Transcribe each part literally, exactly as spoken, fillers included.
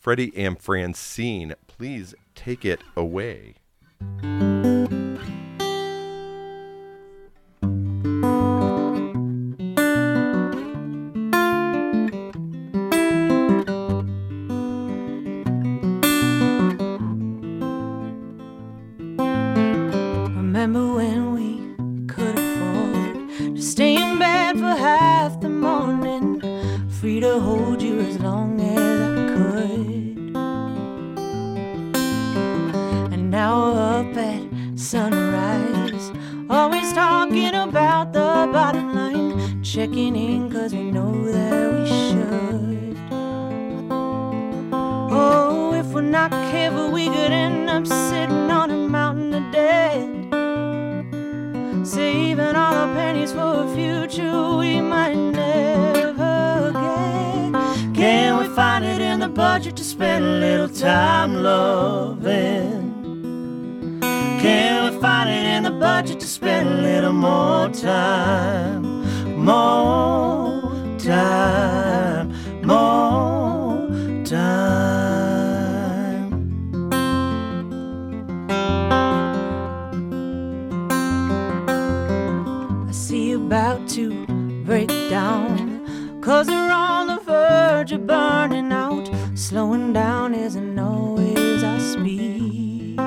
Freddie and Francine, please take it away. Remember when we could afford to stay in bed for half the morning, free to hold you as long as I could. And now we're up at sunrise, always talking about the bottom line, checking in cause we know that we should. Oh, if we're not careful we could end up sitting on a mountain of debt, saving all the pennies for a future we might never get. Can we find it in the budget to spend a little time loving? Can we find it in the budget to spend a little more time? More time, more time. About to break down, cause we're on the verge of burning out. Slowing down isn't always our speed.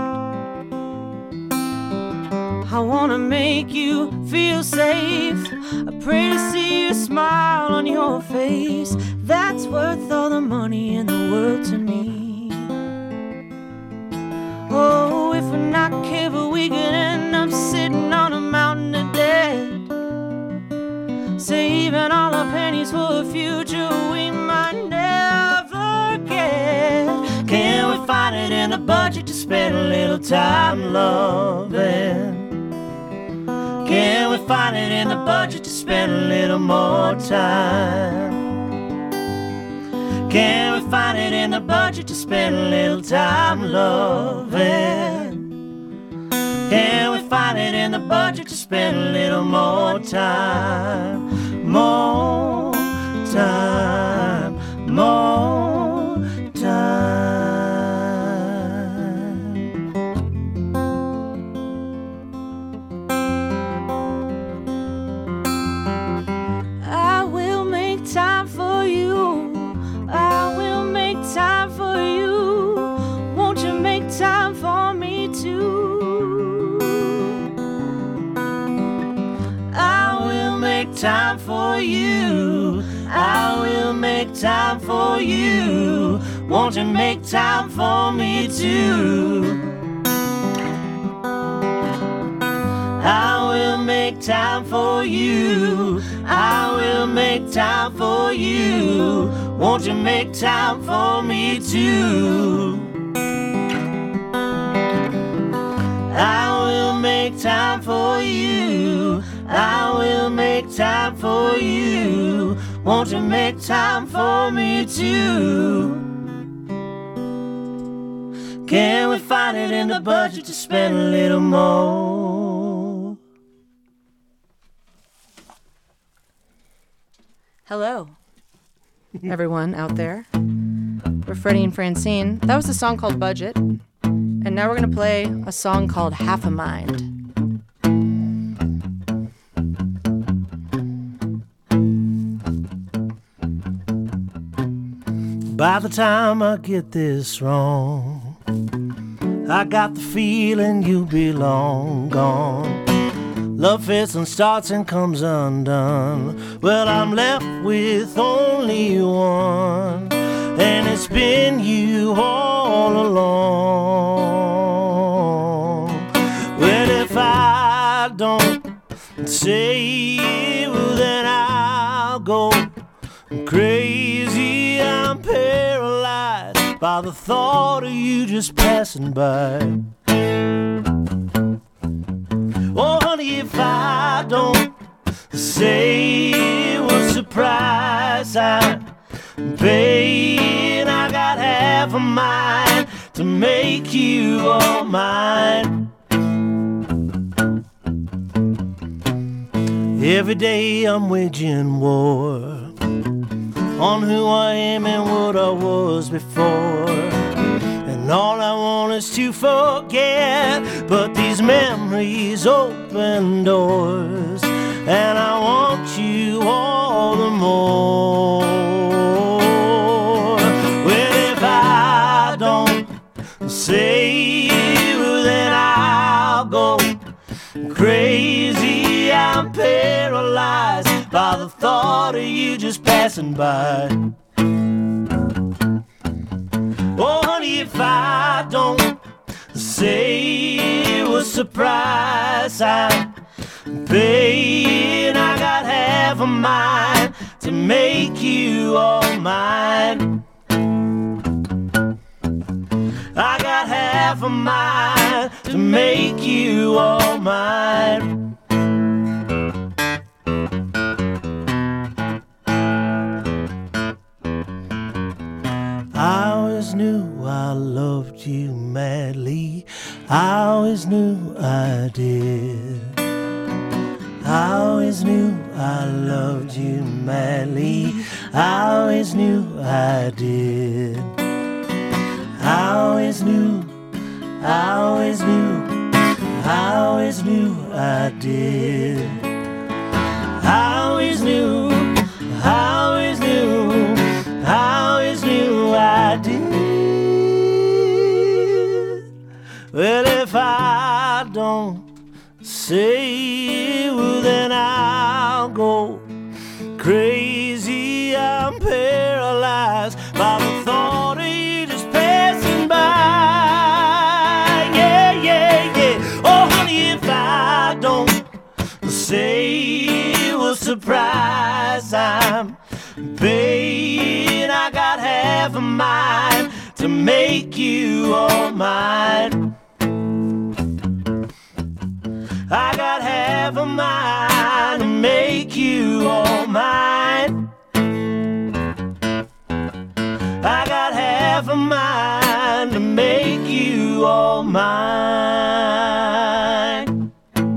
I wanna make you feel safe, I pray to see a smile on your face. That's worth all the money in the world to me. Oh, if we're not careful we could end up sitting on a mountain of debt, saving all the pennies for a future we might never get. Can we find it in the budget to spend a little time loving? Can we find it in the budget to spend a little more time? Can we find it in the budget to spend a little time loving? Can we find it in the budget to spend a little more time? More time, more time. I will make time for you. I will make time for you. Won't you make time for me too? Time for you, I will make time for you. Won't you make time for me too? I will make time for you, I will make time for you. Won't you make time for me too? I will make time for you, I will make time for you. Won't you make time for me too? Can we find it in the budget to spend a little more? Hello, everyone out there. We're Freddie and Francine. That was a song called Budget. And now we're going to play a song called Half a Mind. By the time I get this wrong, I got the feeling you'll be long gone. Love fits and starts and comes undone. Well, I'm left with only one, and it's been you all along. Well, if I don't say, well, then I'll go crazy. I'm paralyzed by the thought of you just passing by. Oh, honey, if I don't say, what surprise I'm paying. I got half a mind to make you all mine. Every day I'm waging war on who I am and what I was before. and all I want is to forget. But these memories open doors, and I want you all the more. Well, if I don't say you, then I'll go crazy. I'm paralyzed by the thought of you just passing by. Oh, honey, if I don't say it was surprise, I'm paying. I got half a mind to make you all mine. I got half a mind to make you all mine. I always knew I loved you madly. I always knew I did. I always knew I loved you madly. I always knew I did. I always knew, I always knew, I always knew I did. I always knew, I always knew, I always knew I did. Well, if I don't say it, well, then I'll go crazy. I'm paralyzed by the thought of you just passing by. Yeah, yeah, yeah. Oh, honey, if I don't say it was surprise, I'm paying. I got half a mind to make you all mine. I got half a mind to make you all mine. I got half a mind to make you all mine.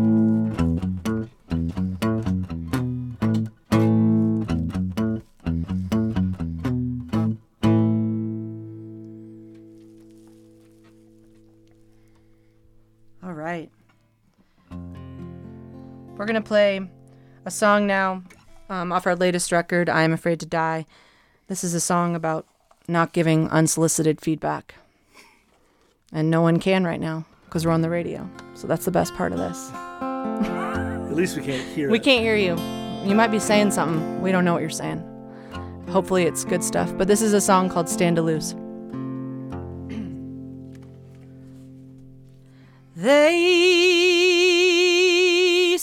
All right. We're going to play a song now um, off our latest record, I Am Afraid to Die. This is a song about not giving unsolicited feedback. And no one can right now because we're on the radio. So that's the best part of this. At least we can't hear We it. can't hear you. You might be saying something. We don't know what you're saying. Hopefully it's good stuff. But this is a song called Stand to Lose. They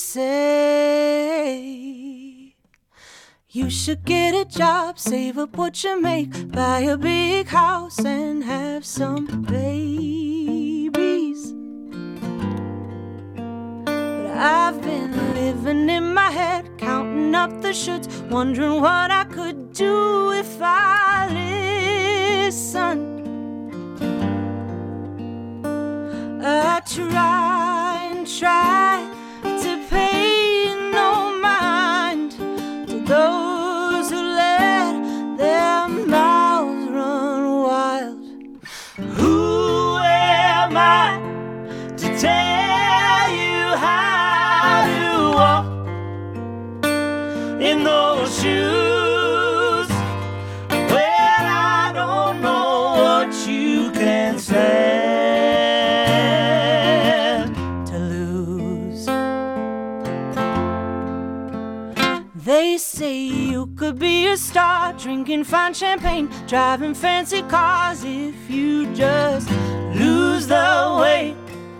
say you should get a job, save up what you make, buy a big house and have some babies. But I've been living in my head, counting up the shoulds, wondering what I could do if I listened. I try and try to pay no mind to those who let their mouths run wild. Who am I to tell you how to walk in those shoes? Well, I don't know what you can say. They say you could be a star, drinking fine champagne, driving fancy cars if you just lose the weight,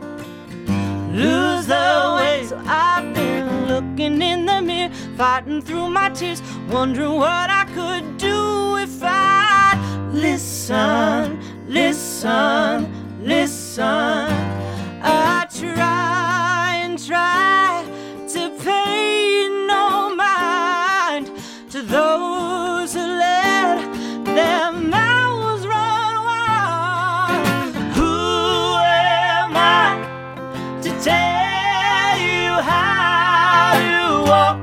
lose the weight. So I've been looking in the mirror, fighting through my tears, wondering what I could do if I listen, listen, listen. I try and try to pay no mind to those who let their mouths run wild. Who am I to tell you how to walk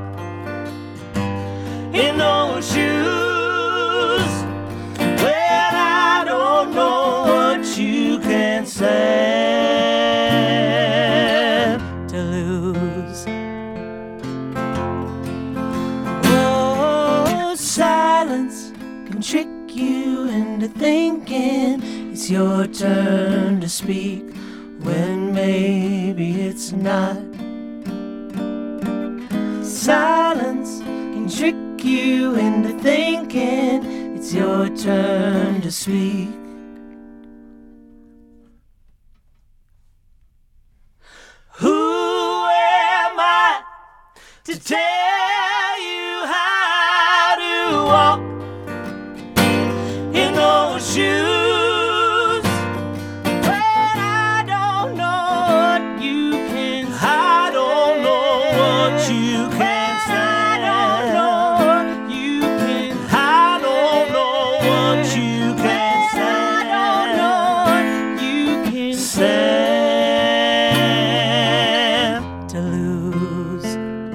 in those shoes? Well, I don't thinking it's your turn to speak when maybe it's not. Silence can trick you into thinking it's your turn to speak. Who am I to tell you how to walk in those shoes when I don't know what you can say? I don't know what you can say. I don't know what you can say. I don't know what you can say. I don't know what you can say. To lose.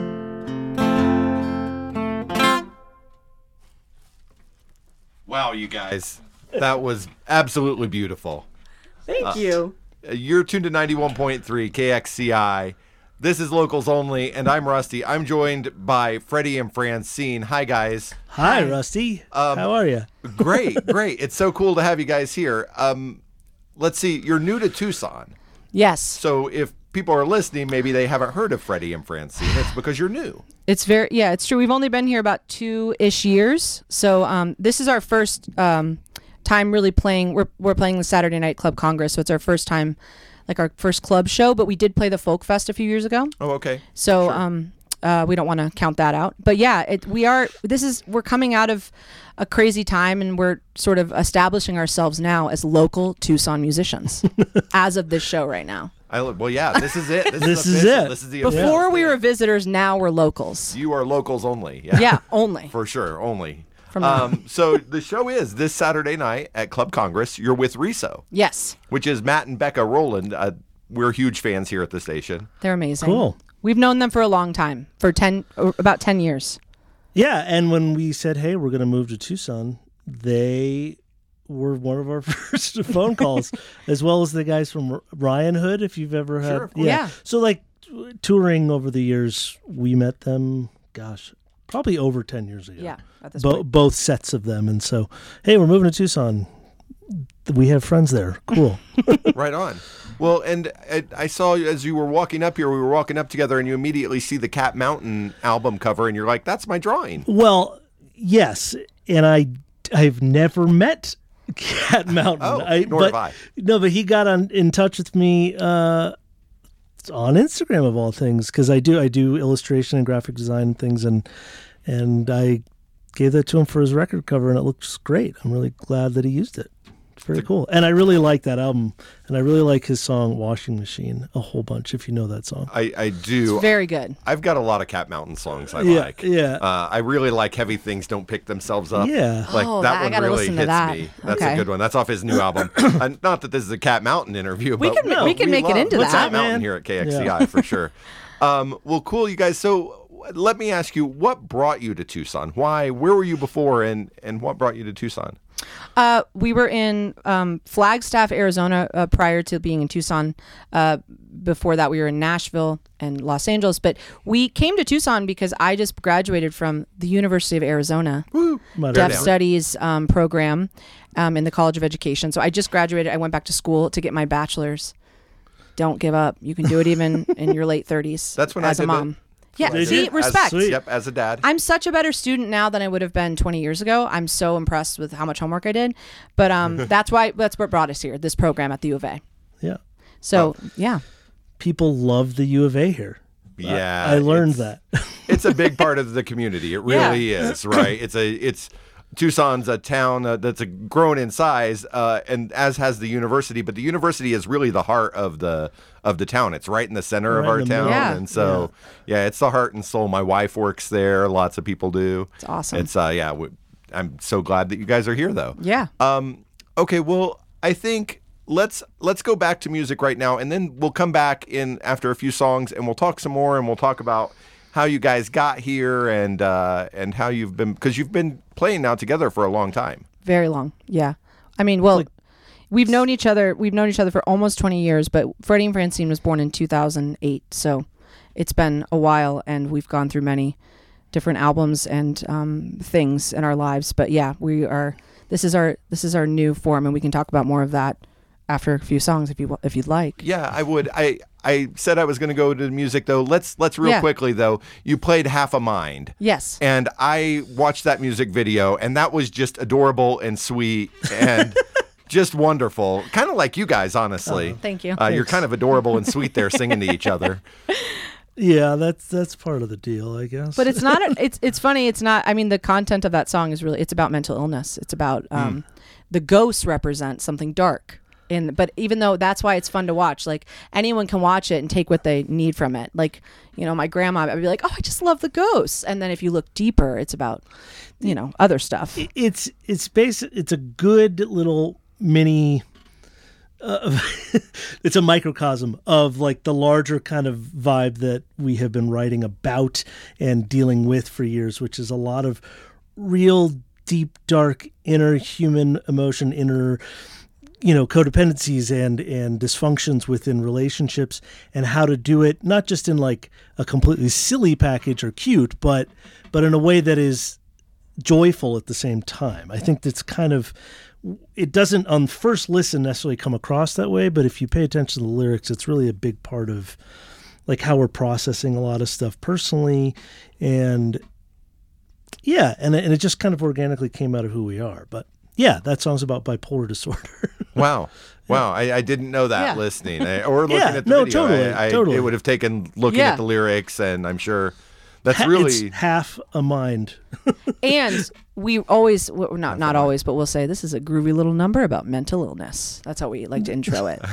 Wow, you guys. That was absolutely beautiful. Thank you. Uh, You're tuned to ninety-one point three K X C I. This is Locals Only, and I'm Rusty. I'm joined by Freddie and Francine. Hi, guys. Hi, Rusty. Um, How are you? Great, great. It's so cool to have you guys here. Um, let's see. You're new to Tucson. Yes. So if people are listening, maybe they haven't heard of Freddie and Francine. It's because you're new. It's very, yeah, it's true. We've only been here about two-ish years. So um, this is our first um, time really playing. We're, we're playing the Saturday Night Club Congress. So it's our first time, like our first club show. But we did play the Folk Fest a few years ago. Oh, okay. So Sure. um, uh, we don't want to count that out. But yeah, it, we are, this is, we're coming out of a crazy time and we're sort of establishing ourselves now as local Tucson musicians as of this show right now. I, li- well, yeah, this is it. This, This is official. it. This is the Before official we thing. were visitors, now we're locals. You are locals only. Yeah. Yeah, only. For sure, only. From now. Um, so the show is this Saturday night at Club Congress. You're with Riso, Yes, which is Matt and Becca Rowland. Uh, we're huge fans here at the station. they're amazing. Cool. We've known them for a long time, for ten, or about ten years. Yeah, and when we said, hey, we're going to move to Tucson, they were one of our first phone calls, as well as the guys from R- Ryan Hood, if you've ever had. Sure, of course. Yeah. So, like, t- touring over the years, we met them, gosh, probably over ten years ago. Yeah, at this Bo- point. both sets of them. And so, hey, we're moving to Tucson. We have friends there. Cool. Right on. Well, and I, I saw as you were walking up here, we were walking up together, and you immediately see the Cat Mountain album cover, and you're like, "That's my drawing." Well, yes, and I I've never met Cat Mountain. Oh, I, nor but, have I. No, but he got on in touch with me uh, on Instagram of all things, because I do I do illustration and graphic design and things, and and I gave that to him for his record cover, and it looks great. I'm really glad that he used it. It's very cool, and I really like that album, and I really like his song "Washing Machine" a whole bunch. If you know that song. I, I do. Very good. I've got a lot of Cat Mountain songs I Yeah, like. yeah. Uh, I really like Heavy Things Don't Pick Themselves Up. Yeah. Like Oh, that that- I one gotta really listen to hits that. me. That's Okay. a good one. That's off his new album. And not that this is a Cat Mountain interview, We but can- no, we can make it love into Cat that. Mountain Man. here at K X C I Yeah. for sure. Um, well, cool, you guys. So let me ask you, what brought you to Tucson? Why? Where were you before, and and what brought you to Tucson? Uh, we were in um, Flagstaff, Arizona, uh, prior to being in Tucson. Uh, before that, we were in Nashville and Los Angeles. But we came to Tucson because I just graduated from the University of Arizona Might Deaf have- Studies um, program um, in the College of Education. So I just graduated. I went back to school to get my bachelor's. Don't give up. You can do it even in your late thirties. That's when I as a did it. mom. Yeah, Did see, you? As- respect. Sweet. Yep, as a dad. I'm such a better student now than I would have been twenty years ago. I'm so impressed with how much homework I did. But um, that's why that's what brought us here, this program at the U of A. Yeah. So, yeah. People love the U of A here. Yeah, I, I learned it's- that. It's a big part of the community. It really is, right? It's a it's Tucson's a town uh, that's a grown in size, uh, and as has the university. But the university is really the heart of the of the town. It's right in the center of Right our in the town, middle. Yeah. and so yeah. it's the heart and soul. My wife works there. Lots of people do. It's awesome. It's uh, yeah. W- I'm so glad that you guys are here, though. Yeah. Um, okay, well, I think let's let's go back to music right now, and then we'll come back in after a few songs, and we'll talk some more, and we'll talk about how you guys got here and uh, and how you've been, because you've been playing now together for a long time. Very long. Yeah. I mean, well, Like- we've known each other. We've known each other for almost twenty years, but Freddie and Francine was born in two thousand eight. So it's been a while, and we've gone through many different albums and um, things in our lives. But yeah, we are, this is our this is our new form, and we can talk about more of that after a few songs if you if you'd like. Yeah, I would. I I said I was going to go to the music though. Let's let's real Yeah. quickly though. You played Half a Mind. Yes. And I watched that music video, and that was just adorable and sweet and just wonderful. Kind of like you guys, honestly. Oh, thank you. Uh, you're kind of adorable and sweet there, singing to each other. Yeah, that's that's part of the deal, I guess. But it's not. A, it's it's funny. It's not. I mean, the content of that song is really. It's about mental illness. It's about um, the ghosts represent something dark. And but even though that's why it's fun to watch, like anyone can watch it and take what they need from it. Like, you know, my grandma, I'd be like, oh, I just love the ghosts. And then if you look deeper, it's about, you know, other stuff. it's it's basic. It's a good little mini. Uh, it's a microcosm of like the larger kind of vibe that we have been writing about and dealing with for years, which is a lot of real deep, dark, inner human emotion, inner, you know, codependencies and and dysfunctions within relationships, and how to do it not just in like a completely silly package or cute, but but in a way that is joyful at the same time. I think that's kind of, it doesn't on first listen necessarily come across that way, but if you pay attention to the lyrics, it's really a big part of like how we're processing a lot of stuff personally, and yeah, and and it just kind of organically came out of who we are. But yeah, that song's about bipolar disorder. Wow. Wow. I, I didn't know that Yeah. listening I, or looking Yeah, at the no, video. totally, I, I, totally. It would have taken looking Yeah. at the lyrics, and I'm sure that's Ha- really. it's half a mind. And we always, well, not not always, but we'll say this is a groovy little number about mental illness. That's how we like to intro it.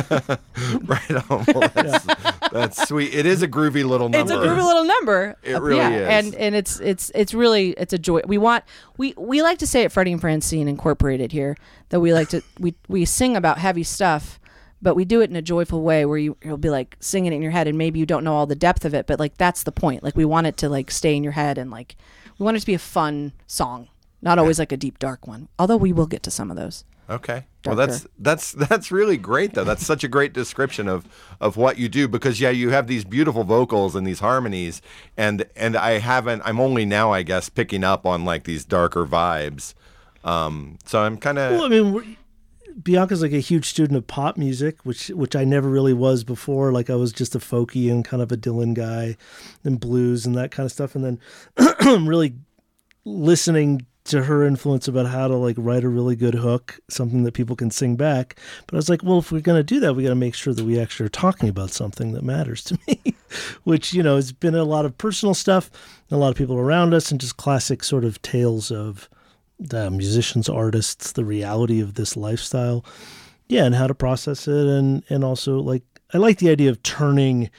Right on. Well, that's, that's sweet. It is a groovy little number. It's a groovy little number. It Uh, really yeah. is. And and it's it's it's really it's a joy. We want we we like to say at Freddie and Francine Incorporated here that we like to we we sing about heavy stuff, but we do it in a joyful way where you you'll be like singing it in your head, and maybe you don't know all the depth of it, but like that's the point. Like we want it to like stay in your head, and like we want it to be a fun song, not always like a deep dark one. Although we will get to some of those. Okay. Well, Darker. that's that's that's really great though. That's such a great description of of what you do, because yeah, you have these beautiful vocals and these harmonies, and and I haven't. I'm only now, I guess, picking up on like these darker vibes. Um, so I'm kind of. Well, I mean, we're, Bianca's like a huge student of pop music, which which I never really was before. Like I was just a folky and kind of a Dylan guy, and blues and that kind of stuff. And then really listening to her influence about how to like write a really good hook, something that people can sing back. But I was like, well, if we're going to do that, we got to make sure that we actually are talking about something that matters to me, which, you know, has been a lot of personal stuff, and a lot of people around us, and just classic sort of tales of the musicians, artists, the reality of this lifestyle. Yeah. And how to process it. And, and also like, I like the idea of turning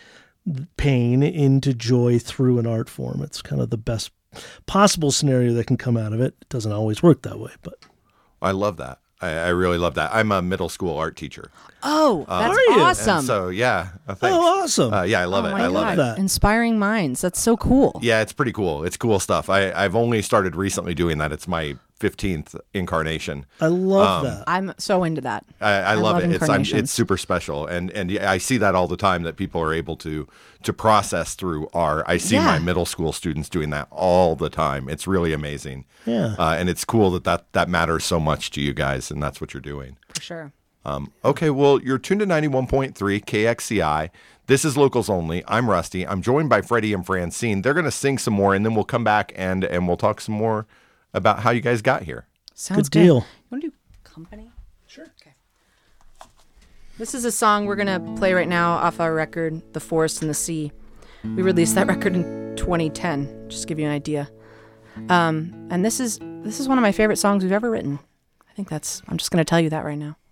pain into joy through an art form. It's kind of the best possible scenario that can come out of it. It doesn't always work that way, but I love that. I, I really love that. I'm a middle school art teacher. Oh, that's Are you? awesome. And so yeah, uh, thanks. oh, awesome. Uh, yeah, I love oh it. my I love God. it. that. Inspiring minds. That's so cool. Yeah, it's pretty cool. It's cool stuff. I I've only started recently doing that. It's my fifteenth incarnation. I love that. I'm so into that. I, I, love, love it. It's I'm, incarnations. it's super special, and and yeah, I see that all the time, that people are able to to process through art. I see Yeah. my middle school students doing that all the time. It's really amazing. Yeah. uh, and it's cool that, that that matters so much to you guys, and that's what you're doing. For sure. Um, okay, well, you're tuned to ninety-one point three K X C I. This is Locals Only. I'm Rusty. I'm joined by Freddie and Francine. They're going to sing some more, and then we'll come back and and we'll talk some more about how you guys got here. Sounds Good deal. You want to do company? Sure. Okay. This is a song we're gonna play right now off our record, "The Forest and the Sea." We released that record in twenty ten. Just to give you an idea. Um, and this is this is one of my favorite songs we've ever written. I think that's. I'm just gonna tell you that right now.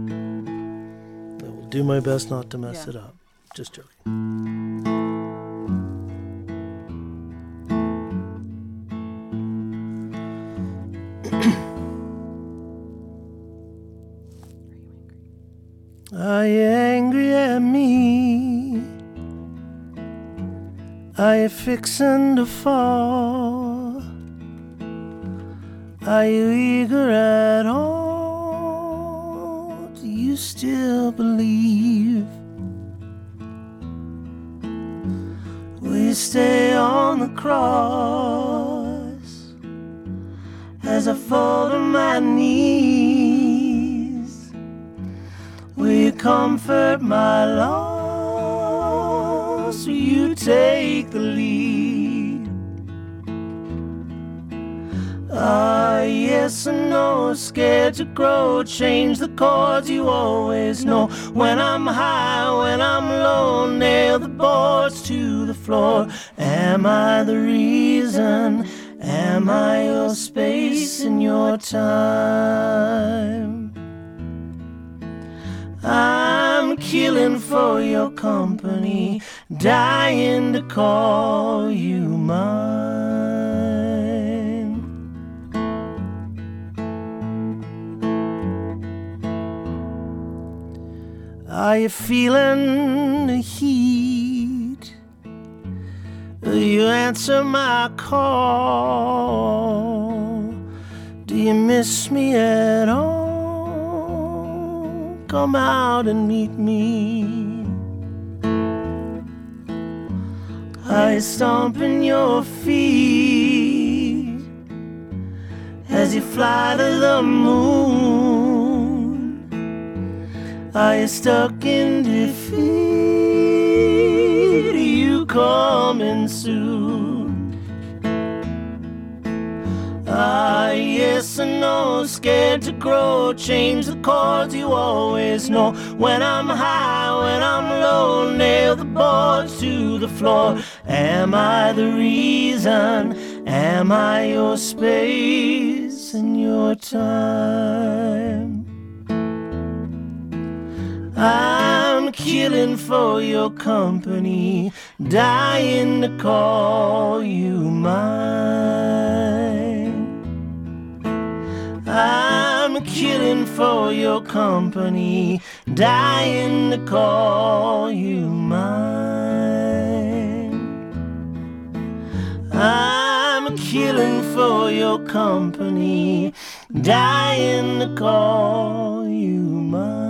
I will do my best not to mess Yeah. it up. Just joking. Are you angry at me? Are you fixing to fall? Are you eager at all? Do you still believe? Will you stay on the cross as I fall to my knees. Will you comfort my loss? Will you take the lead? Ah, yes and no, scared to grow, change the chords you always know. When I'm high, when I'm low, nail the boards to the floor. Am I the reason? Am I your space and your time? I'm killing for your company, dying to call you mine. Are you feeling the heat? Will you answer my call? Do you miss me at all? Come out and meet me. Are you stomping your feet as you fly to the moon? Are you stuck in defeat? Are you coming soon? Ah, yes and no, scared to grow, change the chords you always know. When I'm high, when I'm low, nail the boards to the floor. Am I the reason? Am I your space and your time? I'm killing for your company, dying to call you mine. I'm killing for your company, dying to call you mine. I'm killing for your company, dying to call you mine.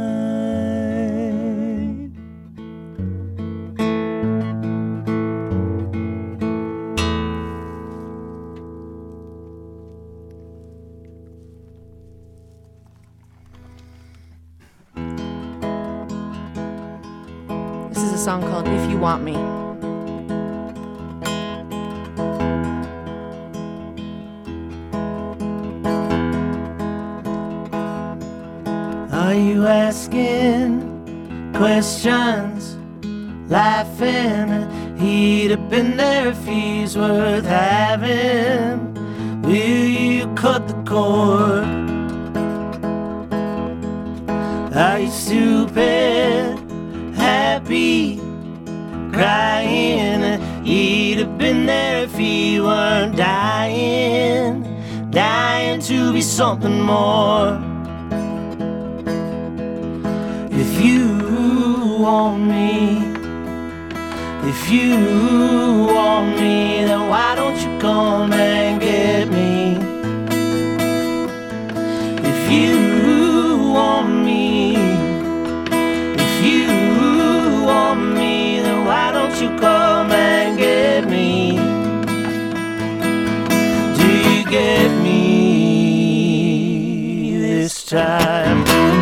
This is a song called If You Want Me. Are you asking questions, laughing? He'd have been there if he's worth having. Will you cut the cord? Are you stupid, happy, crying? He'd have been there if he weren't dying, dying to be something more. If you want me, if you want me, then why don't you come and get me? If you want me, if you want me, then why don't you come and get me? Do you get me this time?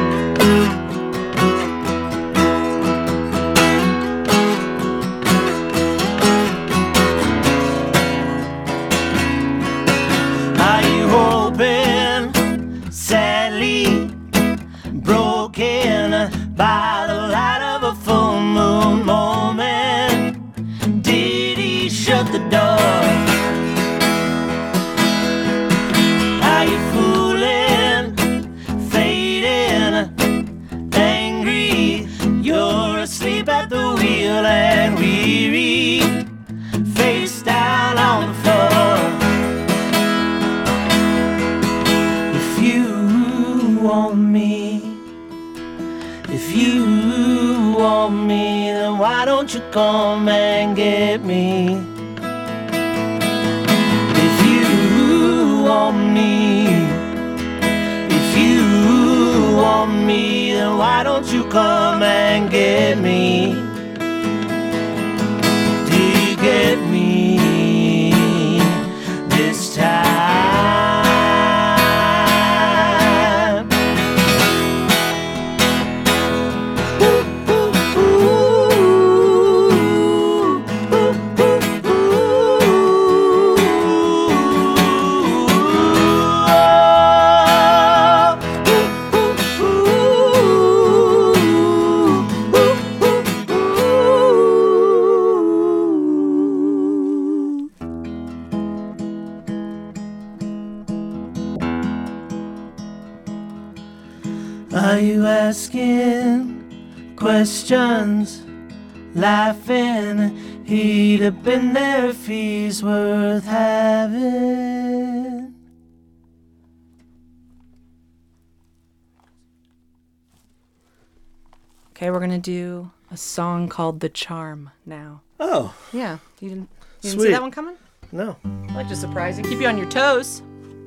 By the light of a full moon moment, did he shut the door? Are you fooling, fading, angry? You're asleep at the wheel and weary, face down on the floor. If you want me, if you want me, then why don't you come and get me? If you want me, if you want me, then why don't you come and get me? Do you get me this time? asking questions, laughing. He'd have been there if he's worth having. Okay, we're gonna do a song called "The Charm" now. Oh, Yeah, you didn't. You didn't Sweet. see that one coming? no. I like to surprise you, keep you on your toes.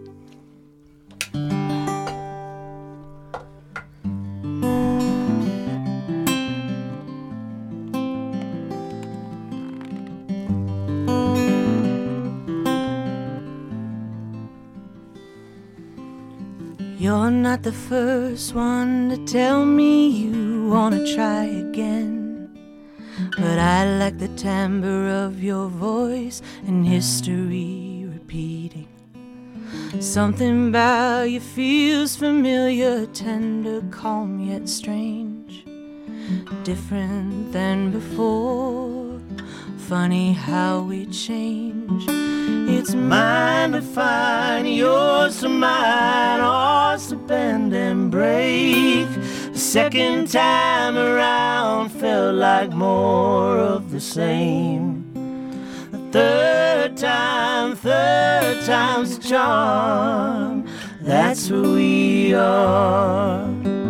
You're not the first one to tell me you wanna try again, but I like the timbre of your voice and history repeating. Something about you feels familiar, tender, calm yet strange, different than before. Funny how we change. It's mine to find, yours to mine, ours to bend and break. The second time around felt like more of the same. The third time, third time's the charm. That's who we are.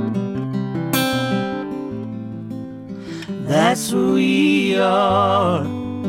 That's who we are.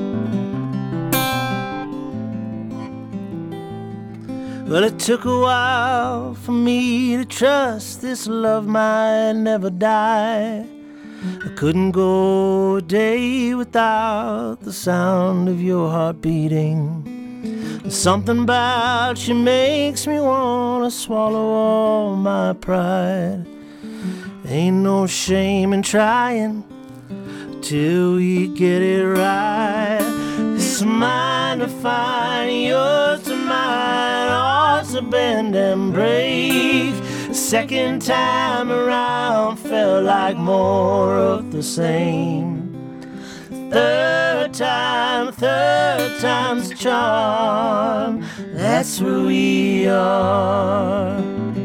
Well, it took a while for me to trust this love might never die. I couldn't go a day without the sound of your heart beating. Something about you makes me wanna swallow all my pride. Ain't no shame in trying till we get it right. It's mine to find, yours to mine, ours to bend and break. Second time around felt like more of the same. Third time, third time's the charm. That's who we are.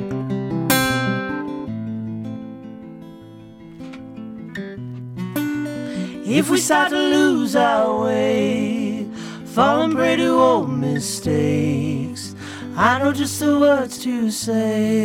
If we start to lose our way, falling prey to old mistakes, I know just the words to say.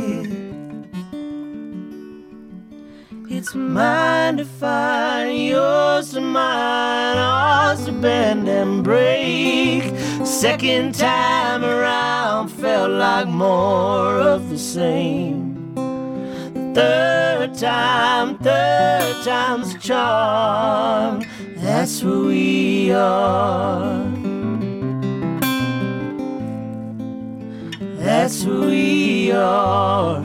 It's mine to find, yours to mine, ours to bend and break. Second time around felt like more of the same. Third time, third time's the charm. That's who we are. That's who we are.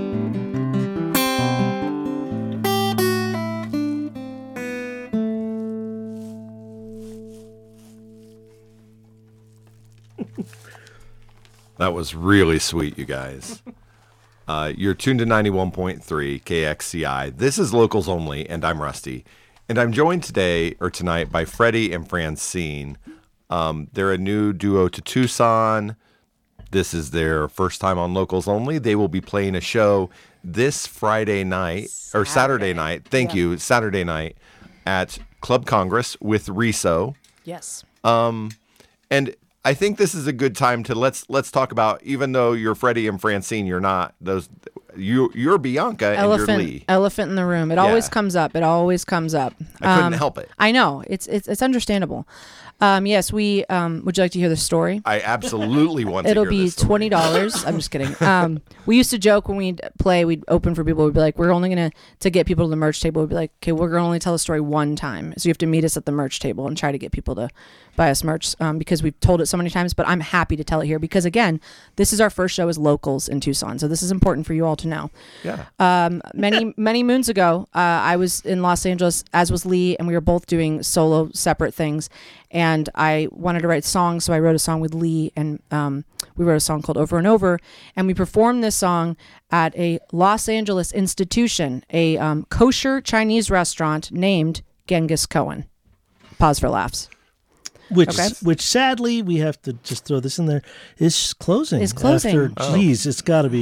That was really sweet, you guys. Uh, you're tuned to ninety-one point three K X C I. This is Locals Only, and I'm Rusty. And I'm joined today, or tonight, by Freddie and Francine. Um, they're a new duo to Tucson. This is their first time on Locals Only. They will be playing a show this Friday night, or Saturday night. Thank Yeah. you, Saturday night at Club Congress with Riso. Yes. Um, and I think this is a good time to let's let's talk about. Even though you're Freddie and Francine, you're not those. You you're Bianca Elephant, and you're Lee. elephant in the room. It Yeah. always comes up. It always comes up. I couldn't Um, help it. I know. It's it's it's understandable. Um, yes, we. Um, would you like to hear the story? I absolutely want It'll to hear be this story. twenty dollars. I'm just kidding. Um, we used to joke when we'd play, we'd open for people. We'd be like, we're only gonna to get people to the merch table. We'd be like, okay, we're gonna only tell the story one time. So you have to meet us at the merch table and try to get people to buy us merch um, because we've told it so many times. But I'm happy to tell it here because again, this is our first show as locals in Tucson, so this is important for you all to know. Yeah. Um, many many moons ago, uh, I was in Los Angeles, as was Lee, and we were both doing solo, separate things. And I wanted to write songs, so I wrote a song with Lee, and um, we wrote a song called Over and Over. And we performed this song at a Los Angeles institution, a um, kosher Chinese restaurant named Genghis Cohen. Pause for laughs. Which, Okay. which sadly, we have to just throw this in there, is closing. Is closing. After, Oh. geez, it's got to be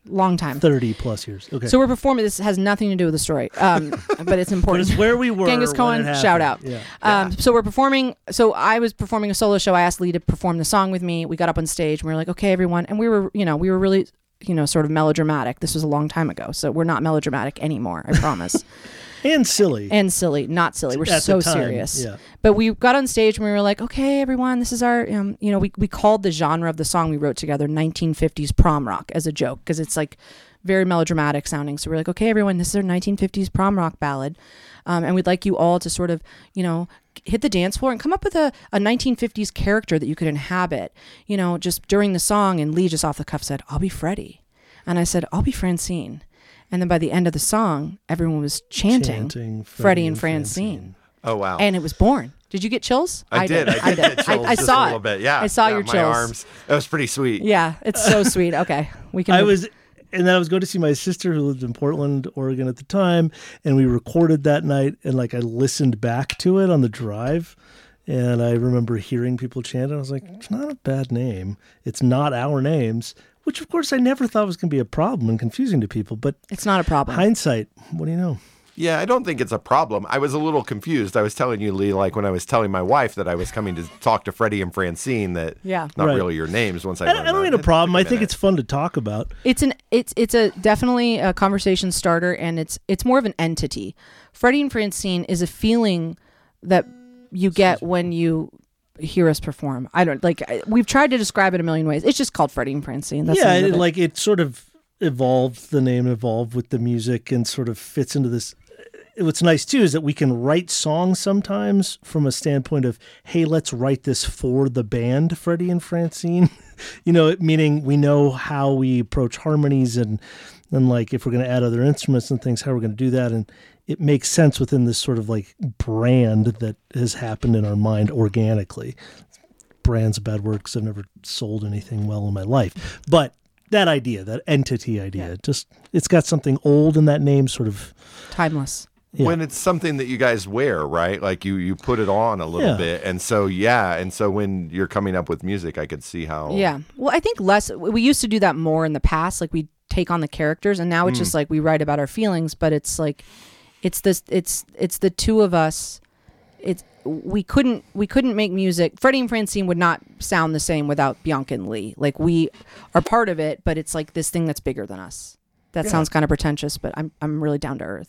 long time. thirty plus years. Okay. So we're performing. This has nothing to do with the story, um, but it's important. But it's where we were. Genghis when Cohen, it happened. shout out. Yeah. Um, so we're performing. So I was performing a solo show. I asked Lee to perform the song with me. We got up on stage and we were like, okay, everyone. And we were, you know, we were really, you know, sort of melodramatic. This was a long time ago. So we're not melodramatic anymore. I promise. And silly. And silly, not silly. We're At the so time, serious. yeah. But we got on stage and we were like, okay, everyone, this is our, um, you know, we, we called the genre of the song we wrote together nineteen fifties prom rock as a joke because it's like very melodramatic sounding. So we're like, okay, everyone, this is our nineteen fifties prom rock ballad. Um, and we'd like you all to sort of, you know, hit the dance floor and come up with a, a nineteen fifties character that you could inhabit, you know, just during the song. And Lee just off the cuff said, I'll be Freddie. And I said, I'll be Francine. And then by the end of the song, everyone was chanting, Chanting Freddie and Francine. Oh, wow. And it was born. Did you get chills? I, did. I did get chills I, I just saw a little it. bit. Yeah. I saw yeah, your my chills. arms. It was pretty sweet. Yeah, it's so sweet. Okay, we can. I move- was, and then I was going to see my sister who lived in Portland, Oregon at the time, and we recorded that night. And like I listened back to it on the drive, and I remember hearing people chant. I was like, it's not a bad name. It's not our names, which of course I never thought was going to be a problem and confusing to people. But It's not a problem. hindsight, what do you know? Yeah, I don't think it's a problem. I was a little confused. I was telling you, Lee, like when I was telling my wife that I was coming to talk to Freddie and Francine, that Yeah. not Right. really your names. Once I, I, I learned don't that. mean a It problem. took I a think minute. it's fun to talk about. It's an it's it's a definitely a conversation starter, and it's it's more of an entity. Freddie and Francine is a feeling that you get when you hear us perform. I don't like. I- We've tried to describe it a million ways. It's just called Freddie and Francine. That's the yeah, name of it, it. like it sort of evolved. The name evolved with the music and sort of fits into this. What's nice too is that we can write songs sometimes from a standpoint of, hey, let's write this for the band, Freddie and Francine. you know, meaning we know how we approach harmonies and and like if we're going to add other instruments and things, how we're going to do that, and it makes sense within this sort of like brand that has happened in our mind organically. Brand's a bad word because I've never sold anything well in my life, but that idea, that entity idea, Yeah. just it's got something old in that name, sort of. Timeless. Yeah. When it's something that you guys wear, right? Like you, you put it on a little Yeah. bit. And so, yeah. And so when you're coming up with music, I could see how. Yeah. Well, I think less. We used to do that more in the past. Like we take on the characters, and now it's just like we write about our feelings. But it's like, it's this. It's it's the two of us. It's we couldn't we couldn't make music. Freddie and Francine would not sound the same without Bianca and Lee. Like we are part of it, but it's like this thing that's bigger than us. That Yeah. sounds kind of pretentious, but I'm I'm really down to earth.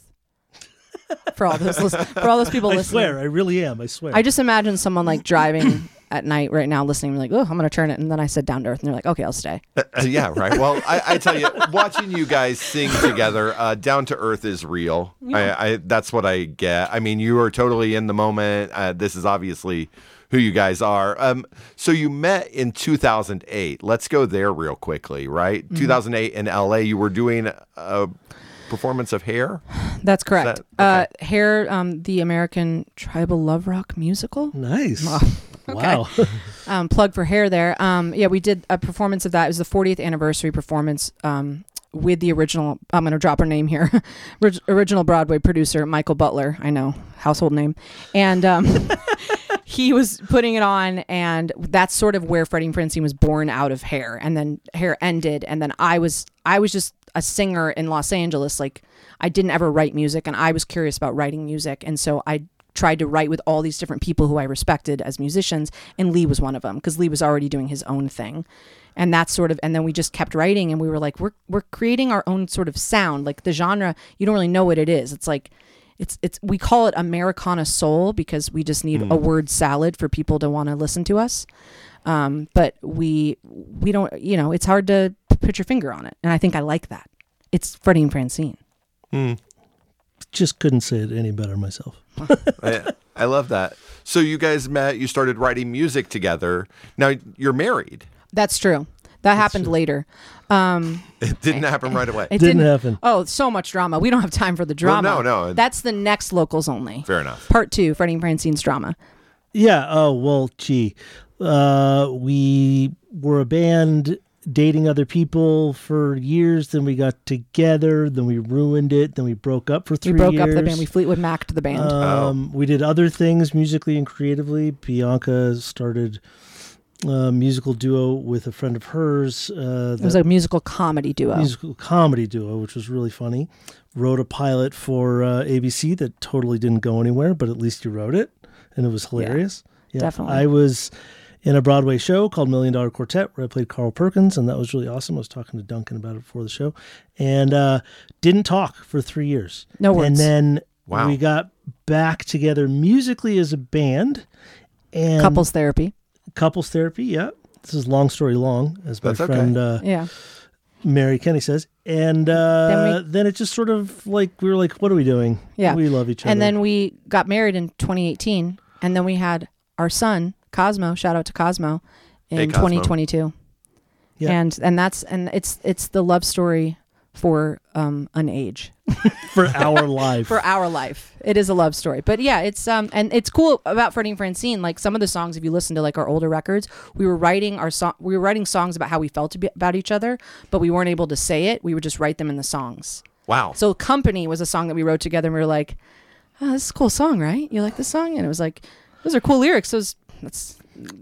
For all those lis- for all those people I listening, swear, I really am. I swear. I just imagine someone like driving at night right now, listening, like, oh, I'm gonna turn it, and then I said down to earth, and they're like, okay, I'll stay. Uh, yeah, right. Well, I, I tell you, watching you guys sing together, uh, Down to Earth is real. I, I that's what I get. I mean, you are totally in the moment. Uh, this is obviously who you guys are. Um, so you met in two thousand eight. Let's go there real quickly, right? Mm-hmm. two thousand eight in L A. You were doing a performance of Hair. That's correct. that- Uh, Hair, um, the American tribal love rock musical. nice. Oh, Wow. Um, plug for Hair there. Um, yeah, we did a performance of that. It was the fortieth anniversary performance um, with the original. I'm going to drop her name here. Orig- original Broadway producer Michael Butler. I know, household name, and. Um, He was putting it on, and that's sort of where Freddie and Francine was born out of Hair, and then Hair ended, and then I was I was just a singer in Los Angeles. Like I didn't ever write music, and I was curious about writing music, and so I tried to write with all these different people who I respected as musicians, and Lee was one of them because Lee was already doing his own thing, and that's sort of and then we just kept writing, and we were like we're we're creating our own sort of sound. Like the genre, you don't really know what it is. It's like. It's it's we call it Americana soul because we just need Mm. a word salad for people to want to listen to us. Um, but we we don't you know it's hard to put your finger on it, and I think I like that. It's Freddie and Francine. Mm. Just couldn't say it any better myself. I, I love that. So you guys met. You started writing music together. Now you're married. That's true. That happened later. Um, It didn't happen right away. it Didn't happen. Oh, so much drama. We don't have time for the Well, drama. no, no. That's the next Locals Only. Fair enough. Part two, Freddie and Francine's drama. Yeah. Oh, well, gee. Uh, we were a band dating other people for years. Then we got together. Then we ruined it. Then we broke up for three We broke years. up the band. We Fleetwood Mac'd the band. Um, We did other things musically and creatively. Bianca started uh, musical duo with a friend of hers. Uh, It was a musical comedy duo. musical comedy duo, which was really funny. Wrote a pilot for uh, A B C that totally didn't go anywhere, but at least you wrote it, and it was hilarious. Yeah, definitely. I was in a Broadway show called Million Dollar Quartet where I played Carl Perkins, and that was really awesome. I was talking to Duncan about it before the show, and uh, didn't talk for three years. No words. And then Wow. we got back together musically as a band. And Couples therapy. Couples therapy, yeah. This is long story long, as my That's okay. friend uh, Yeah. Mary Kenny says. And uh, Then then, we- it just sort of like, we were like, what are we doing? Yeah. We love each other. And then we got married in twenty eighteen. And then we had our son, Cosmo, shout out to Cosmo, in Hey, Cosmo. twenty twenty-two. Yeah. And and that's and it's it's the love story for um an age. for our life. For our life. It is a love story. But yeah, it's um and it's cool about Freddie and Francine, like some of the songs, if you listen to like our older records, we were writing our song we were writing songs about how we felt to be, about each other, but we weren't able to say it. We would just write them in the songs. Wow. So Company was a song that we wrote together, and we were like, oh, this is a cool song, right? You like this song? And it was like, those are cool lyrics. Those that's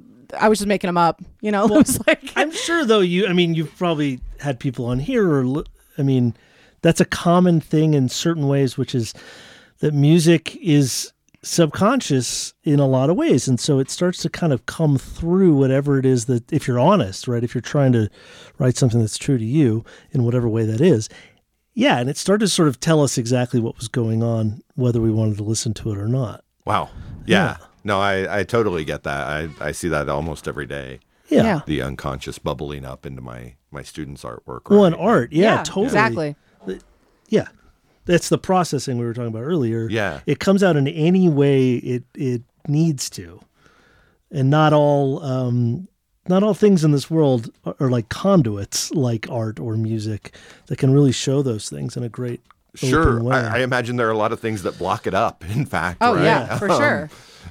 I was just making them up, you know. It was like I'm sure, though, you, I mean, you've probably had people on here, or, li- I mean, that's a common thing in certain ways, which is that music is subconscious in a lot of ways. And so it starts to kind of come through whatever it is that, if you're honest, right, if you're trying to write something that's true to you in whatever way that is. Yeah, and it started to sort of tell us exactly what was going on, whether we wanted to listen to it or not. Wow. Yeah. No, I, I totally get that. I, I see that almost every day. Yeah. Yeah. The unconscious bubbling up into my, my students' artwork. Well, right? and art, yeah, totally. Exactly. Yeah. That's the processing we were talking about earlier. Yeah. It comes out in any way it it needs to. And not all um not all things in this world are, are like conduits like art or music that can really show those things in a great Sure. open way. I, I imagine there are a lot of things that block it up, in fact. Oh right? yeah, for Um, sure.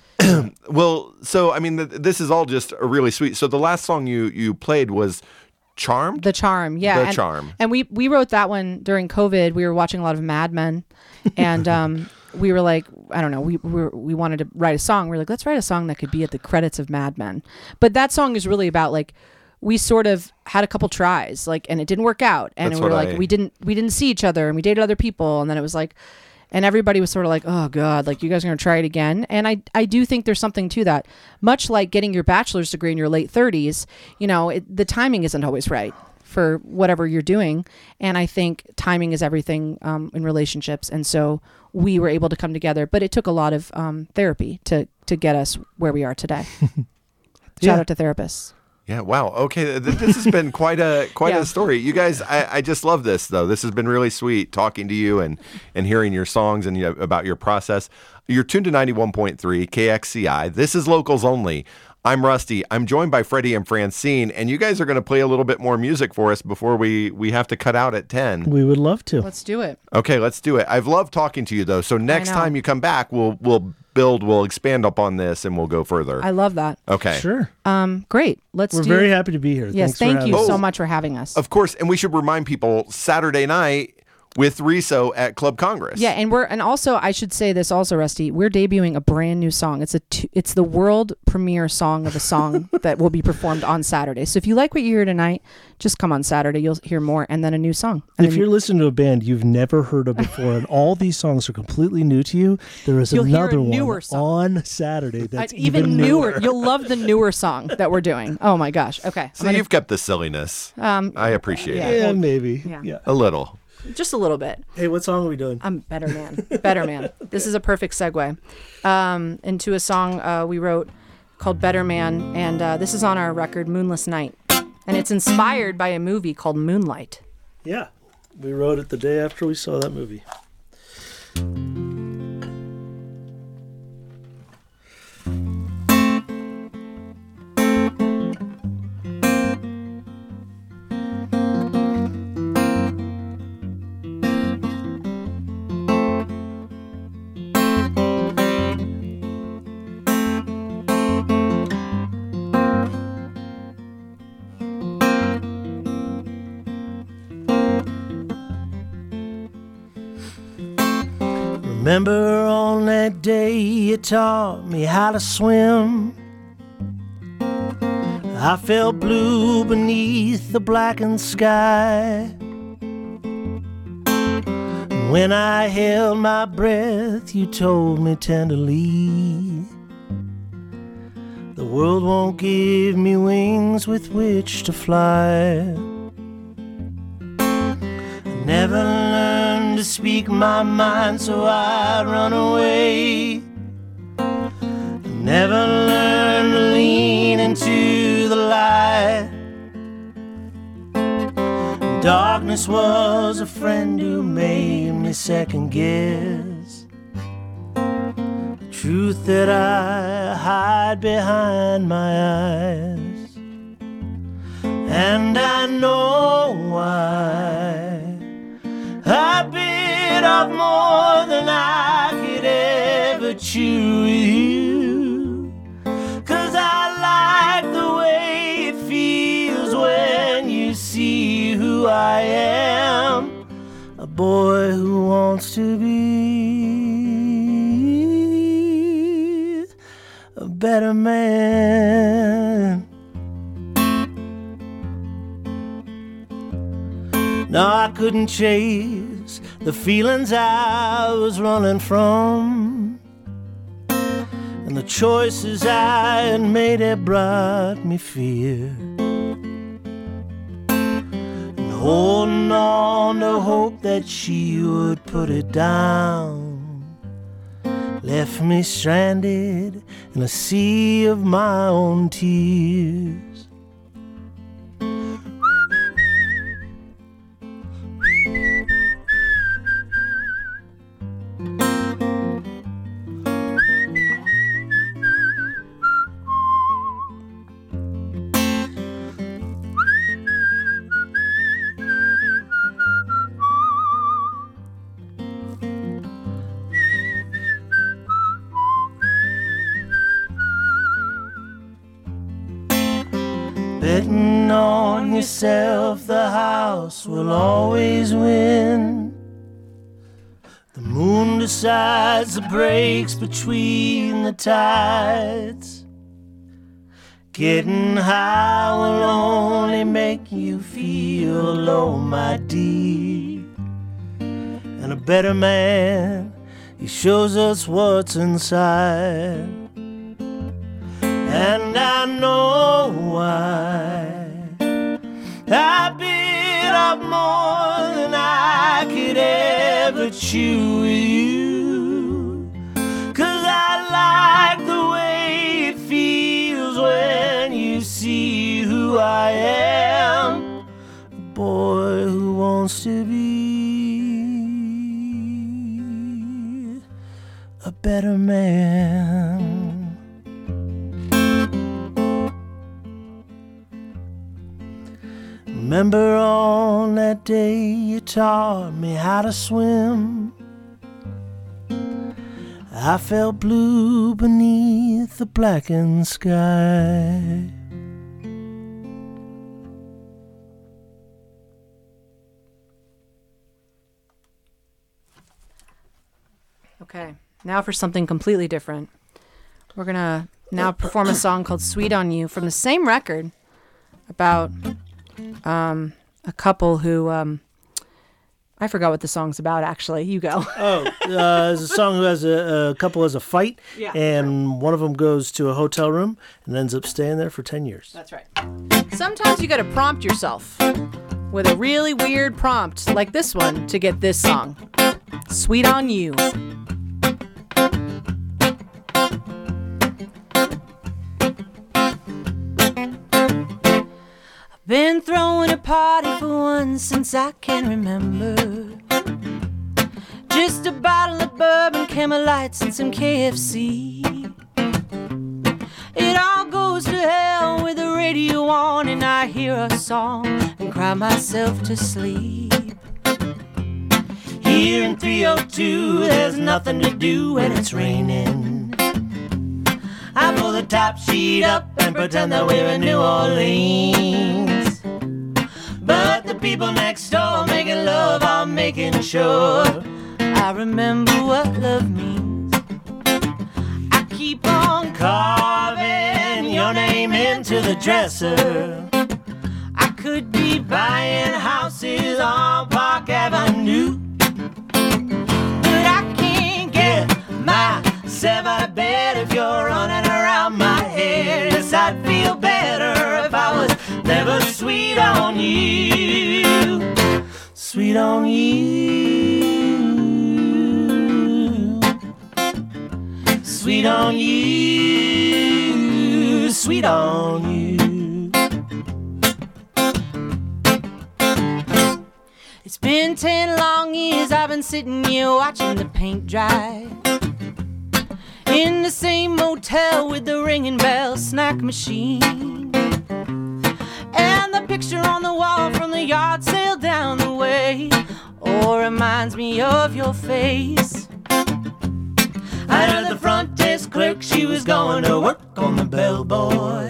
Well, so, I mean, th- this is all just a really sweet. So the last song you, you played was Charmed? The Charm, yeah. The and, Charm. And we we wrote that one during COVID. We were watching a lot of Mad Men, and um, we were like, I don't know, we we, were, we wanted to write a song. We are like, let's write a song that could be at the credits of Mad Men. But that song is really about like, we sort of had a couple tries, like, and it didn't work out, and That's we were what like, I- we didn't we didn't see each other, and we dated other people, and then it was like. And everybody was sort of like, oh, God, like, you guys are going to try it again. And I, I do think there's something to that. Much like getting your bachelor's degree in your late thirties, you know, it, the timing isn't always right for whatever you're doing. And I think timing is everything um, in relationships. And so we were able to come together. But it took a lot of um, therapy to, to get us where we are today. Shout Yeah. out to therapists. Yeah, wow. Okay, th- this has been quite a quite Yeah. a story. You guys, I, I just love this though. This has been really sweet talking to you and and hearing your songs and you know, about your process. You're tuned to ninety-one point three K X C I. This is Locals Only. I'm Rusty. I'm joined by Freddie and Francine, and you guys are going to play a little bit more music for us before we we have to cut out at ten. We would love to. Let's do it. Okay, let's do it. I've loved talking to you though. So next know. time you come back, we'll we'll build, we'll expand upon this, and we'll go further. I love that. Okay. Sure. Um, great. Let's We're do very happy to be here. Yes, Thanks for thank having you us. so Oh. much for having us. Of course, and we should remind people Saturday night with Riso at Club Congress. Yeah, and we're and also I should say this also, Rusty. We're debuting a brand new song. It's a two, it's the world premiere song of a song that will be performed on Saturday. So if you like what you hear tonight, just come on Saturday. You'll hear more, and then a new song. And If then you're listening to a band you've never heard of before and all these songs are completely new to you, there is You'll hear a another newer one song. on Saturday that's an even, newer. You'll love the newer song that we're doing. Oh my gosh. Okay, So I'm gonna- you've kept the silliness. um, I appreciate yeah. it. Yeah, maybe. Yeah. Yeah. A little. just a little bit. Hey, what song are we doing? I'm Better Man. Better Man. This is a perfect segue um, into a song uh, we wrote called Better Man, and uh, this is on our record Moonless Night, and it's inspired by a movie called Moonlight. Yeah. We wrote it the day after we saw that movie. Remember on that day you taught me how to swim. I felt blue beneath the blackened sky. When I held my breath, you told me tenderly, the world won't give me wings with which to fly. I never learned to speak my mind, so I'd run away. Never learned to lean into the light. Darkness was a friend who made me second guess the truth that I hide behind my eyes. And I know why I bit off more than I could ever chew with you, 'cause I like the way it feels when you see who I am, a boy who wants to be a better man. No, I couldn't chase the feelings I was running from, and the choices I had made had brought me fear. And holding on to hope that she would put it down left me stranded in a sea of my own tears. Betting on yourself, the house will always win. The moon decides the breaks between the tides. Getting high will only make you feel low, my dear. And a better man, he shows us what's inside. And I know why I bit off more than I could ever chew with you, 'cause I like the way it feels when you see who I am, a boy who wants to be a better man. Remember on that day you taught me how to swim. I felt blue beneath the blackened sky. Okay, now for something completely different. We're going to now perform a song called Sweet on You from the same record about um, a couple who, um, I forgot what the song's about, actually. You go. Oh, uh, it's a song who has a, a couple has a fight, Yeah. and one of them goes to a hotel room and ends up staying there for ten years. That's right. Sometimes you got to prompt yourself with a really weird prompt like this one to get this song. Sweet on You. Been throwing a party for once since I can remember. Just a bottle of bourbon, Camel Lights, and some K F C. It all goes to hell with the radio on, and I hear a song and cry myself to sleep. Here in three oh two, there's nothing to do when it's raining. I pull the top sheet up and pretend that we're in New Orleans. But the people next door making love are making sure I remember what love means. I keep on carving writing your name into the dresser. I could be buying houses on Park Avenue, but I can't get myself out of bed if you're running around my head. Yes, I'd feel better if I was never sweet on you, sweet on you, sweet on you, sweet on you. It's been ten long years I've been sitting here watching the paint dry in the same motel with the ringing bell snack machine and the picture on the wall from the yard sale down the way. Oh, reminds me of your face. I heard the front desk clerk, she was going to work on the bellboy.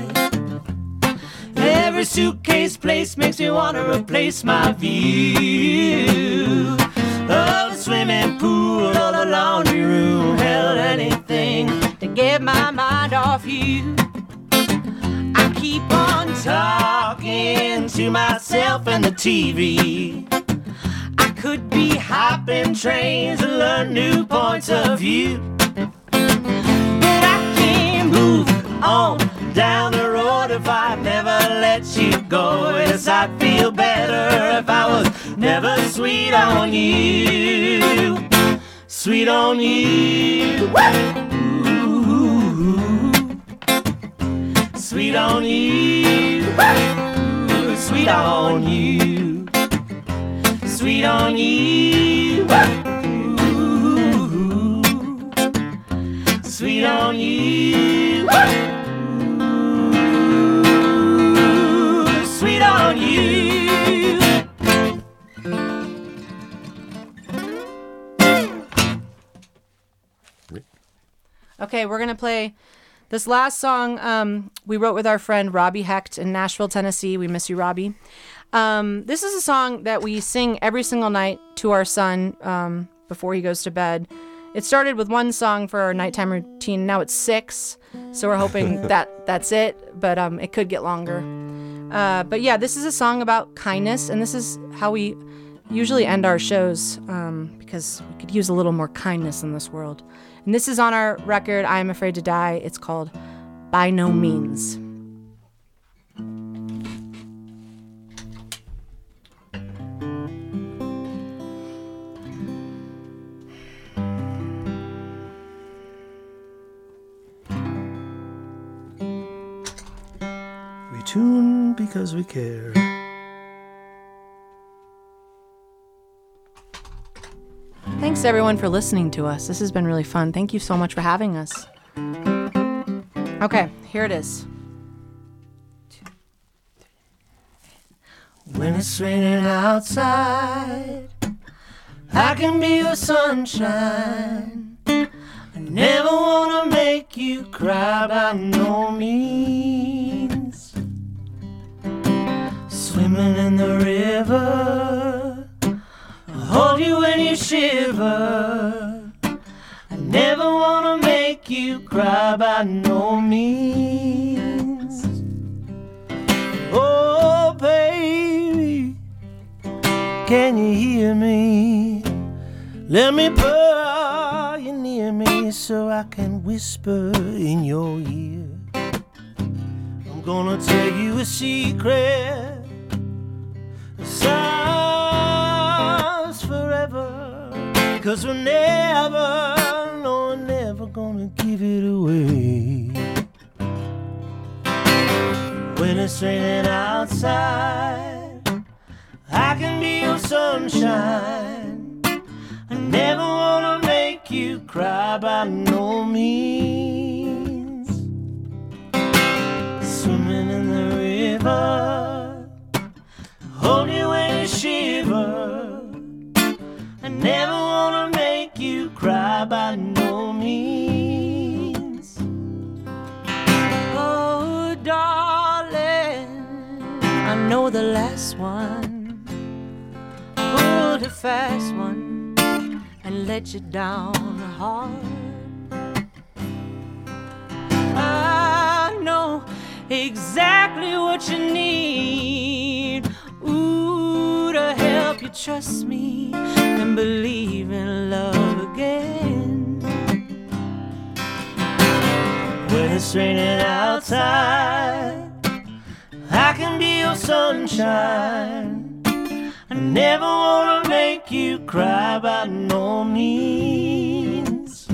Every suitcase place makes me want to replace my view of the swimming pool or the laundry room. Hell, anything to get my mind off you. I keep on talking to myself and the T V. I could be hopping trains and learn new points of view, but I can't move on down the road if I never let you go. Yes, I'd feel better if I was never sweet on you, sweet on you. Ooh, sweet on you, Ooh, sweet on you, sweet on you. Ooh, sweet on you. Sweet on you. Okay, we're gonna play this last song um, we wrote with our friend Robbie Hecht in Nashville, Tennessee. We miss you, Robbie. Um, this is a song that we sing every single night to our son um, before he goes to bed. It started with one song for our nighttime routine. Now it's six, so we're hoping that that's it, but um, it could get longer. Uh, but yeah, this is a song about kindness, and this is how we usually end our shows um, because we could use a little more kindness in this world. And this is on our record, I Am Afraid to Die. It's called By No Means. We tune because we care. Thanks everyone for listening to us. This has been really fun. Thank you so much for having us. Okay, here it is. When it's raining outside, I can be your sunshine. I never wanna make you cry by no means. Swimming in the river, hold you when you shiver. I never wanna make you cry by no means. Oh, baby, can you hear me? Let me purr you near me so I can whisper in your ear. I'm gonna tell you a secret. Silence forever, 'cause we're never, no, we're never gonna give it away. When it's raining outside, I can be your sunshine. I never wanna make you cry by no means. Swimming in the river, hold you when you shiver. I never wanna make you cry by no means. Oh, darling, I know the last one pulled a fast one and let you down hard. I know exactly what you need. Ooh, to help you trust me and believe in love again. When it's raining outside, I can be your sunshine. I never wanna make you cry by no means.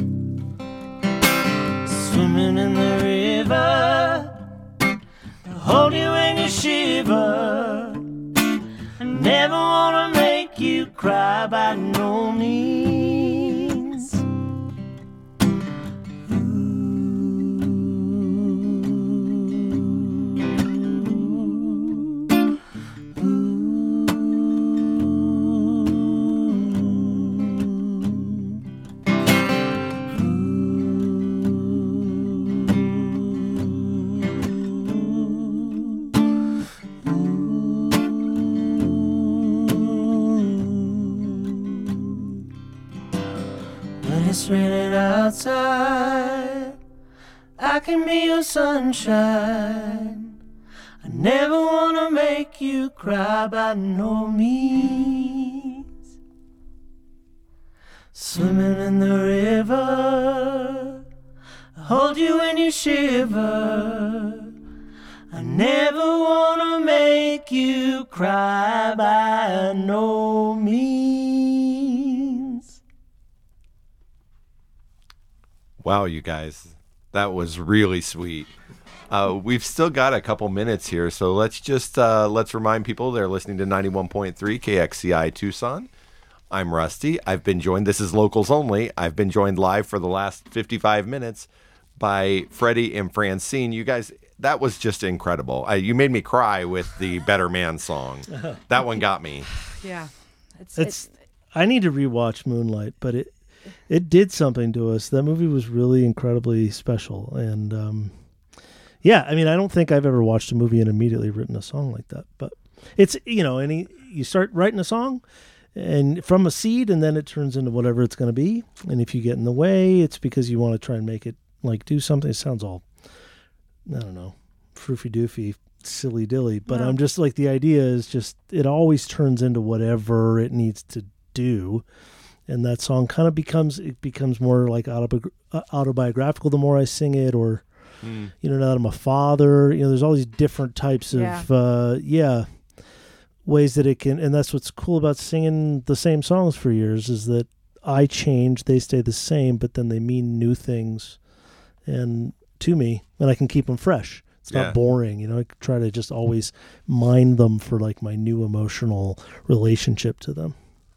Swimming in the river, hold you when you shiver. I never wanna make you cry by no means. Ooh. It's raining outside, I can be your sunshine. I never wanna make you cry by no means. Swimming in the river, I hold you when you shiver. I never wanna make you cry by no means. Wow, you guys, that was really sweet. Uh, we've still got a couple minutes here, so let's just uh, let's remind people they're listening to ninety-one point three K X C I Tucson. I'm Rusty. I've been joined. This is Locals Only. I've been joined live for the last fifty-five minutes by Freddie and Francine. You guys, that was just incredible. I, you made me cry with the Better Man song. That one got me. Yeah, it's, It's. it's I need to rewatch Moonlight, but it it did something to us. That movie was really incredibly special, and um, yeah, I mean, I don't think I've ever watched a movie and immediately written a song like that. But it's, you know, any you start writing a song, and from a seed, and then it turns into whatever it's going to be. And if you get in the way, it's because you want to try and make it like do something. It sounds all, I don't know, froofy doofy, silly dilly. But No. I'm just like, the idea is just it always turns into whatever it needs to do. And that song kind of becomes, it becomes more like autobi- uh, autobiographical the more I sing it, or, Mm. you know, now that I'm a father, you know, there's all these different types of, Yeah. uh, yeah, ways that it can, and that's what's cool about singing the same songs for years, is that I change, they stay the same, but then they mean new things and to me, and I can keep them fresh. It's not Yeah. boring, you know, I try to just always mine them for like my new emotional relationship to them.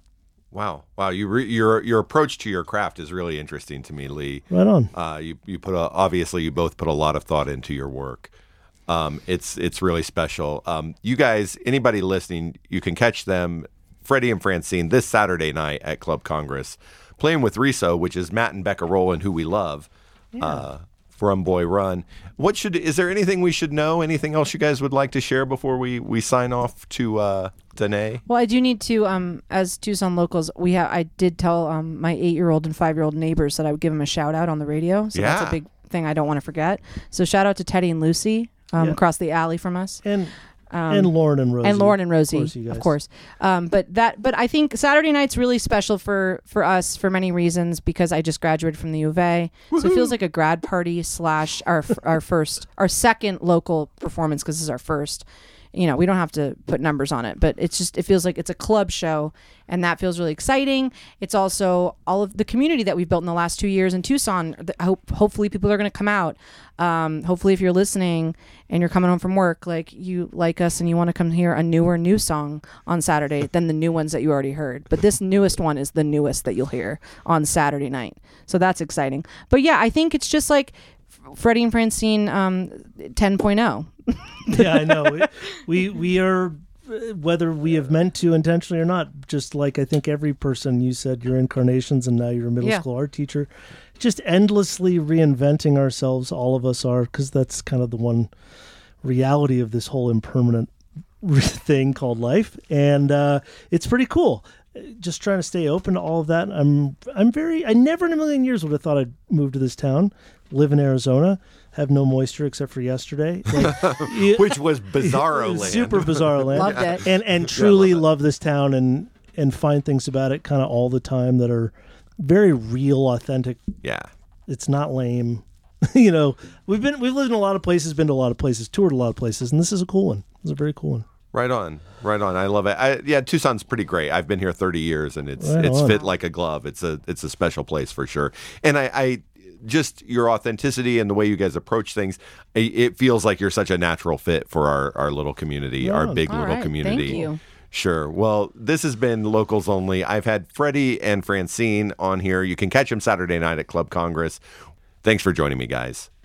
Wow, wow! You re- your your approach to your craft is really interesting to me, Lee. Right on. Uh, you you put a, obviously you both put a lot of thought into your work. Um, it's it's really special. Um, you guys, anybody listening, you can catch them, Freddie and Francine, this Saturday night at Club Congress, playing with Riso, which is Matt and Becca Rowland, who we love. Yeah. Uh, Run Boy Run. What should is there anything we should know? Anything else you guys would like to share before we, we sign off to uh, Danae? Well, I do need to, um, as Tucson locals, we have. I did tell um, my eight-year-old and five-year-old neighbors that I would give them a shout out on the radio. So Yeah. that's a big thing I don't want to forget. So shout out to Teddy and Lucy um, Yeah. across the alley from us. And Um, and Lauren and Rosie. and Lauren and Rosie, Of course, you guys. of course. Um, but that, but I think Saturday night's really special for for us for many reasons, because I just graduated from the U of A, so it feels like a grad party slash our our first, our second local performance, because this is our first. You know, we don't have to put numbers on it, but it's just, it feels like it's a club show, and that feels really exciting. It's also all of the community that we've built in the last two years in Tucson. I hope, hopefully people are going to come out. Um, hopefully if you're listening and you're coming home from work, like you like us and you want to come hear a newer new song on Saturday than the new ones that you already heard. But this newest one is the newest that you'll hear on Saturday night. So that's exciting. But yeah, I think it's just like Freddie and Francine um, ten point oh. Yeah, I know. We, we we are, whether we have meant to intentionally or not, just like I think every person, you said you're incarnations and now you're a middle Yeah. school art teacher, just endlessly reinventing ourselves. All of us are, because that's kind of the one reality of this whole impermanent thing called life. And uh, it's pretty cool. just trying to stay open to all of that. I'm I'm very I never in a million years would have thought I'd move to this town, live in Arizona, have no moisture except for yesterday, like, which was bizarro land. Super bizarro land. Loved it. And and truly yeah, love, love this town and and find things about it kind of all the time that are very real, authentic. Yeah. It's not lame. You know, we've been we've lived in a lot of places, been to a lot of places, toured a lot of places, and this is a cool one. This is a very cool one. Right on, right on. I love it. I, yeah, Tucson's pretty great. I've been here thirty years, and it's Right it's on. fit like a glove. It's a it's a special place for sure. And I, I just your authenticity and the way you guys approach things, it, it feels like you're such a natural fit for our our little community, Right our on. big All little right, community. thank you. Sure. Well, this has been Locals Only. I've had Freddie and Francine on here. You can catch them Saturday night at Club Congress. Thanks for joining me, guys.